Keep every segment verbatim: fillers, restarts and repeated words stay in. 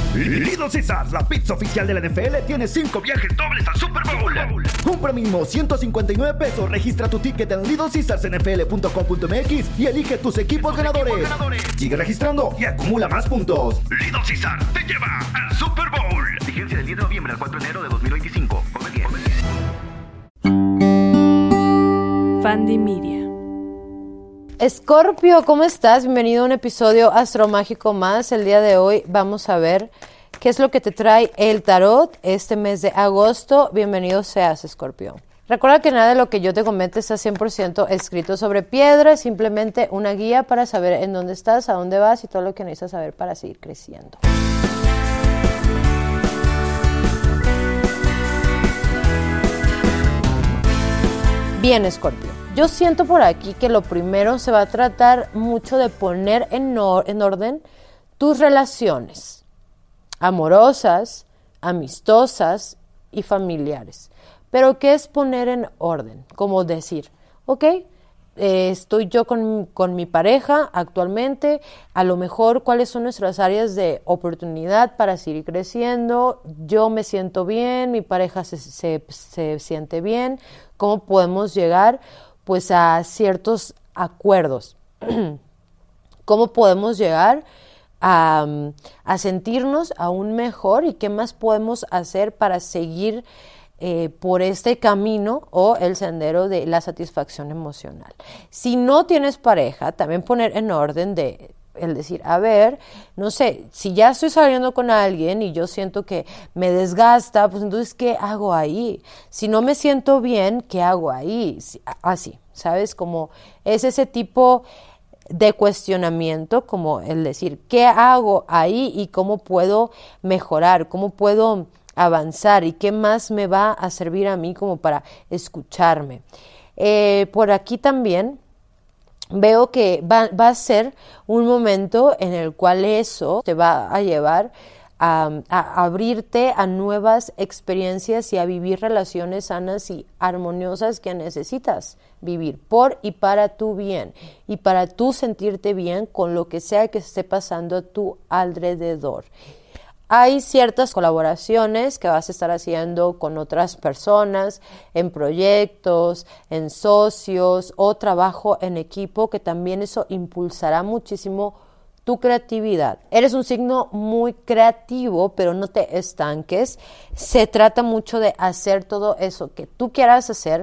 Little Caesars, la pizza oficial de la N F L, tiene cinco viajes dobles al Super Bowl. Compra mínimo ciento cincuenta y nueve pesos, registra tu ticket en little caesars n f l punto com punto m x y elige tus equipos ganadores. equipos ganadores. Sigue registrando y acumula más puntos. Little Caesars te lleva al Super Bowl. Vigencia del diez de noviembre al cuatro de enero de dos mil veinticinco. Come bien. Fandi Media. Escorpio, ¿cómo estás? Bienvenido a un episodio astromágico más. El día de hoy vamos a ver qué es lo que te trae el tarot este mes de agosto. Bienvenido seas, Escorpio. Recuerda que nada de lo que yo te comente está cien por ciento escrito sobre piedra, es simplemente una guía para saber en dónde estás, a dónde vas y todo lo que necesitas saber para seguir creciendo. Bien, Escorpio. Yo siento por aquí que lo primero se va a tratar mucho de poner en, or- en orden tus relaciones amorosas, amistosas y familiares. Pero ¿qué es poner en orden? Como decir, ok, eh, estoy yo con, con mi pareja actualmente, a lo mejor cuáles son nuestras áreas de oportunidad para seguir creciendo, yo me siento bien, mi pareja se, se, se siente bien, ¿cómo podemos llegar pues a ciertos acuerdos? ¿Cómo podemos llegar a, a sentirnos aún mejor y qué más podemos hacer para seguir eh, por este camino o el sendero de la satisfacción emocional? Si no tienes pareja, también poner en orden de el decir, a ver, no sé, si ya estoy saliendo con alguien y yo siento que me desgasta, pues entonces, ¿qué hago ahí? Si no me siento bien, ¿qué hago ahí? Así, ¿sabes? Como es ese tipo de cuestionamiento, como el decir, ¿qué hago ahí y cómo puedo mejorar? ¿Cómo puedo avanzar? ¿Y qué más me va a servir a mí como para escucharme? Eh, por aquí también veo que va, va a ser un momento en el cual eso te va a llevar a, a abrirte a nuevas experiencias y a vivir relaciones sanas y armoniosas que necesitas vivir por y para tu bien y para tú sentirte bien con lo que sea que esté pasando a tu alrededor. Hay ciertas colaboraciones que vas a estar haciendo con otras personas, en proyectos, en socios o trabajo en equipo, que también eso impulsará muchísimo tu creatividad. Eres un signo muy creativo, pero no te estanques. Se trata mucho de hacer todo eso que tú quieras hacer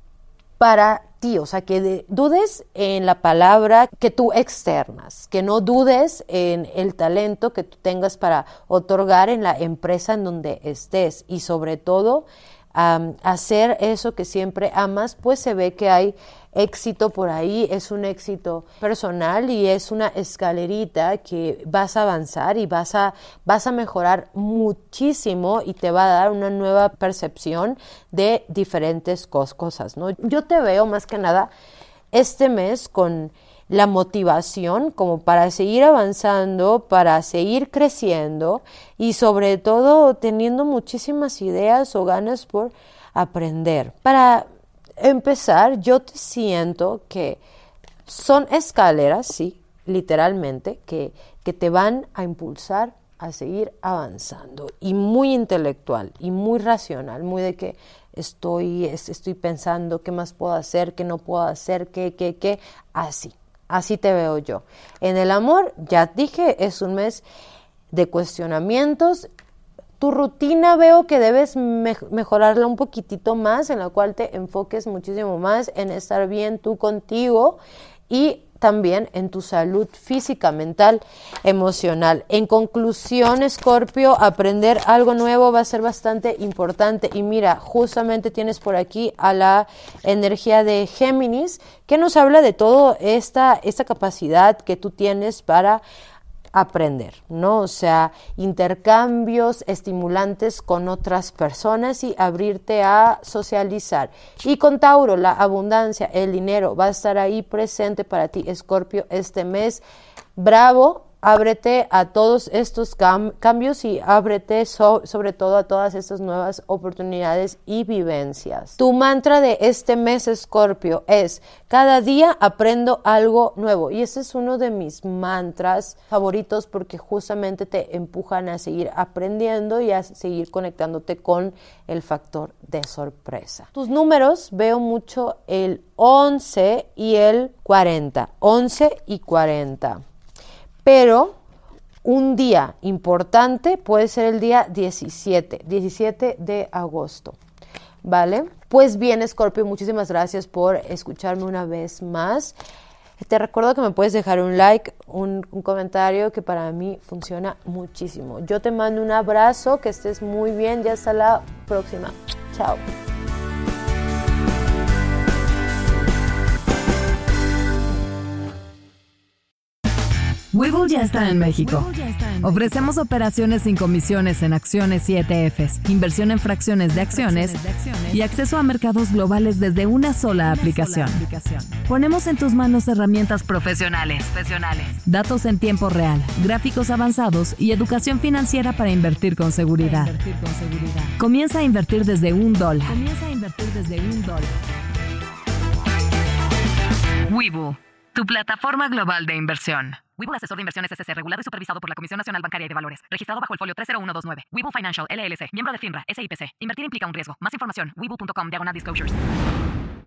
para ti, o sea, que de, dudes en la palabra que tú externas, que no dudes en el talento que tú tengas para otorgar en la empresa en donde estés y sobre todo um, hacer eso que siempre amas, pues se ve que hay éxito por ahí, es un éxito personal y es una escalerita que vas a avanzar y vas a, vas a mejorar muchísimo y te va a dar una nueva percepción de diferentes cos- cosas, ¿no? Yo te veo más que nada este mes con la motivación como para seguir avanzando, para seguir creciendo y sobre todo teniendo muchísimas ideas o ganas por aprender. Para empezar, yo te siento que son escaleras, sí, literalmente, que, que te van a impulsar a seguir avanzando y muy intelectual y muy racional, muy de que estoy, estoy pensando qué más puedo hacer, qué no puedo hacer, qué, qué, qué, así, así te veo yo. En el amor, ya dije, es un mes de cuestionamientos. Tu rutina veo que debes me- mejorarla un poquitito más, en la cual te enfoques muchísimo más en estar bien tú contigo y también en tu salud física, mental, emocional. En conclusión, Escorpio, aprender algo nuevo va a ser bastante importante. Y mira, justamente tienes por aquí a la energía de Géminis, que nos habla de toda esta, esta capacidad que tú tienes para aprender, ¿no? O sea, intercambios estimulantes con otras personas y abrirte a socializar. Y con Tauro, la abundancia, el dinero va a estar ahí presente para ti, Escorpio, este mes. Bravo, ábrete a todos estos cam- cambios y ábrete so- sobre todo a todas estas nuevas oportunidades y vivencias. Tu mantra de este mes, Escorpio, es: cada día aprendo algo nuevo. Y ese es uno de mis mantras favoritos porque justamente te empujan a seguir aprendiendo y a seguir conectándote con el factor de sorpresa. Tus números, veo mucho el once y el cuarenta. once y cuarenta. Pero un día importante puede ser el día diecisiete, diecisiete de agosto, ¿vale? Pues bien, Escorpio, muchísimas gracias por escucharme una vez más. Te recuerdo que me puedes dejar un like, un, un comentario que para mí funciona muchísimo. Yo te mando un abrazo, que estés muy bien y hasta la próxima. Chao. Webull ya está en México. Ofrecemos operaciones sin comisiones en acciones y E T Fs, inversión en fracciones de acciones y acceso a mercados globales desde una sola aplicación. Ponemos en tus manos herramientas profesionales, datos en tiempo real, gráficos avanzados y educación financiera para invertir con seguridad. Comienza a invertir desde un dólar. Webull, tu plataforma global de inversión. Webull Asesor de Inversiones S C, regulado y supervisado por la Comisión Nacional Bancaria y de Valores. Registrado bajo el folio tres cero uno dos nueve. Webull Financial, L L C. Miembro de FINRA, S I P C. Invertir implica un riesgo. Más información, webull punto com, diagonal disclosures.